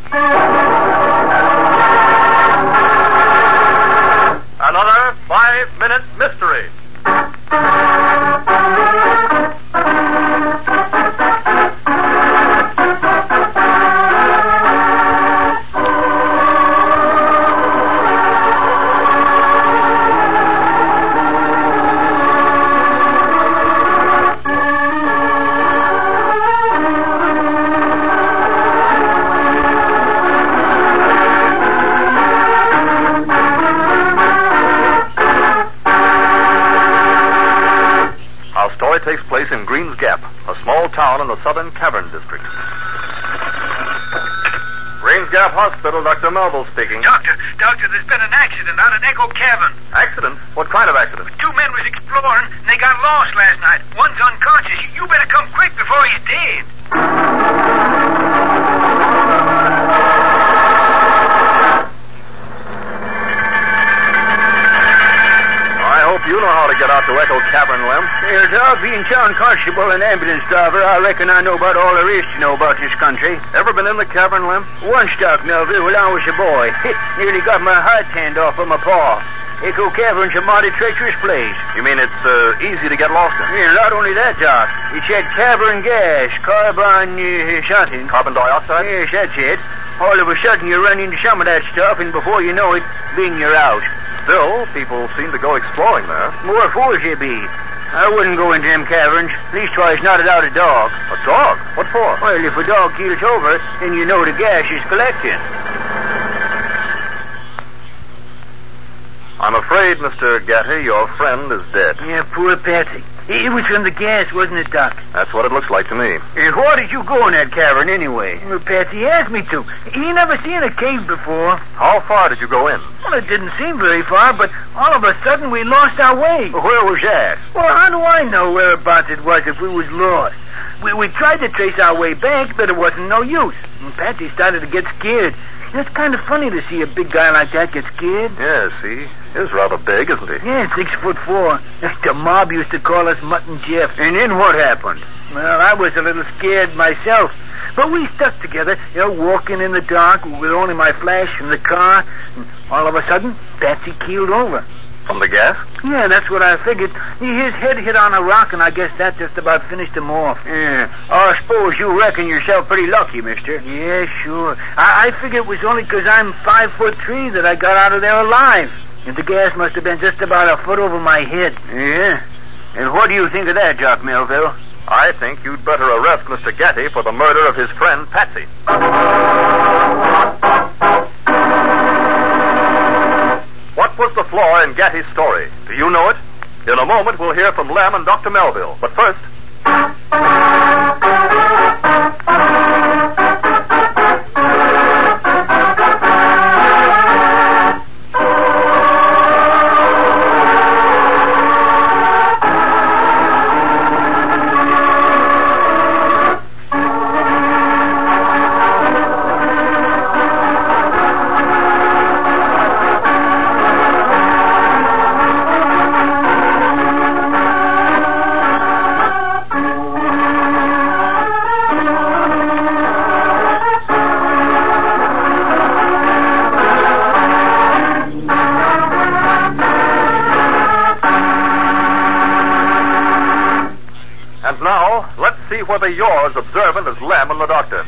Another 5-minute mystery. Takes place in Green's Gap, a small town in the Southern Cavern District. Green's Gap Hospital, Dr. Melville speaking. Doctor, there's been an accident out at Echo Cavern. Accident? What kind of accident? 2 men was exploring, and they got lost last night. One's unconscious. You better come quick before he's dead. You know how to get out to Echo Cavern, Lem. Yes, I'll be in town constable and ambulance driver. I reckon I know about all there is to know about this country. Ever been in the cavern, Lem? Once, Doc Melville, when I was a boy. Nearly got my heart tanned off of my paw. Echo Cavern's a mighty treacherous place. You mean it's easy to get lost in? Yeah, not only that, Doc. It's that cavern gas, carbon something. Carbon dioxide? Yes, that's it. All of a sudden you run into some of that stuff, and before you know it, bing, you're out. Still, people seem to go exploring there. More fools you be. I wouldn't go into them caverns. Leastwise, not without a dog. A dog? What for? Well, if a dog keels over, then you know the gas is collecting. I'm afraid, Mr. Gatty, your friend is dead. Yeah, poor Patsy. It was from the gas, wasn't it, Doc? That's what it looks like to me. Why did you go in that cavern anyway? Well, Patsy asked me to. He never seen a cave before. How far did you go in? Well, it didn't seem very far, but all of a sudden we lost our way. Where was that? Well, how do I know whereabouts it was if we was lost? We tried to trace our way back, but it wasn't no use. And Patsy started to get scared. It's kind of funny to see a big guy like that get scared. Yes, he is rather big, isn't he? Yeah, 6'4". The mob used to call us Mutt and Jeff. And then what happened? Well, I was a little scared myself. But we stuck together, walking in the dark with only my flash from the car. And all of a sudden, Patsy keeled over. From the gas? Yeah, that's what I figured. His head hit on a rock, and I guess that just about finished him off. Yeah, I suppose you reckon yourself pretty lucky, mister. Yeah, sure. I figure it was only 'cause I'm 5'3" that I got out of there alive. And the gas must have been just about a foot over my head. Yeah? And what do you think of that, Doc Melville? I think you'd better arrest Mr. Gatty for the murder of his friend, Patsy. What was the flaw in Gatty's story? Do you know it? In a moment, we'll hear from Lem and Dr. Melville. But first... And now, let's see whether you're as observant as Lem and the doctor.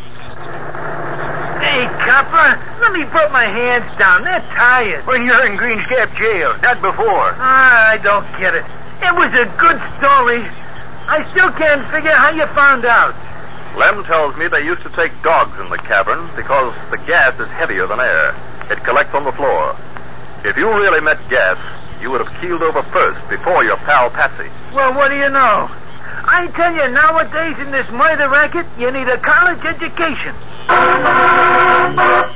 Hey, copper, let me put my hands down. They're tired. When you're in Green's Gap jail, not before. I don't get it. It was a good story. I still can't figure how you found out. Lem tells me they used to take dogs in the cavern because the gas is heavier than air. It collects on the floor. If you really met gas, you would have keeled over first before your pal Patsy. Well, what do you know? I tell you, nowadays in this murder racket, you need a college education.